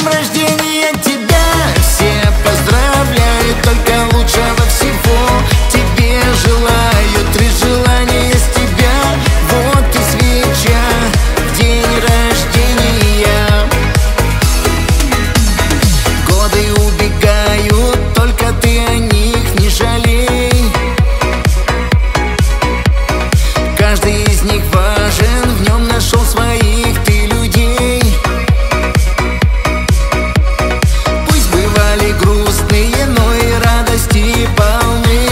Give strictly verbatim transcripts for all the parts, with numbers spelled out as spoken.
днем рождения тебя все поздравляют, только лучшего всего тебе желаю. Три желания с тебя, вот и свеча в день рождения. Годы убегают, только ты о них не жалей. Каждый из них важен, в нем нашел своих ты людей. Пусть бывали грустные, но и радости полны.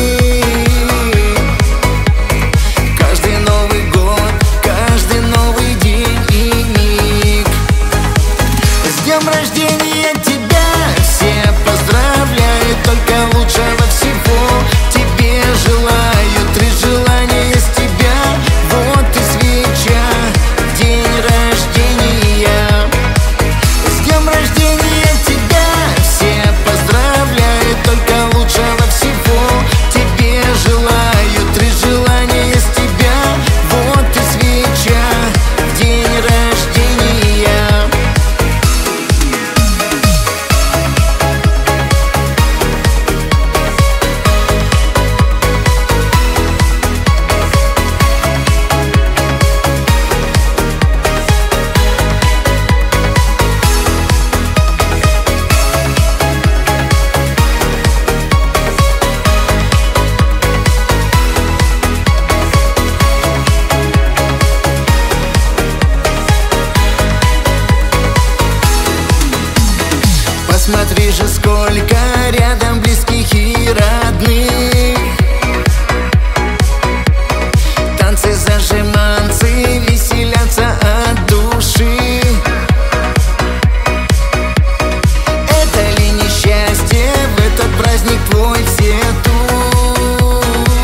Каждый Новый год, каждый новый день и миг. С днем рождения тебя все поздравляют, только лучшего всего тебе желаю. Три желания с тебя, вот и свеча в день рождения. С днем рождения тебя все поздравляют, только лучшего всего тебе желаю. Три желания с тебя, вот и свеча в день рождения. Посмотри же, сколько рядом близких и родных. Танцы, зажиманцы, веселятся от души. Это ли несчастье, в этот праздник твой все тут?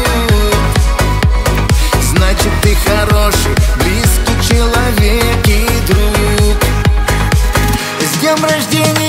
Значит, ты хороший, близкий человек и друг. С днем рождения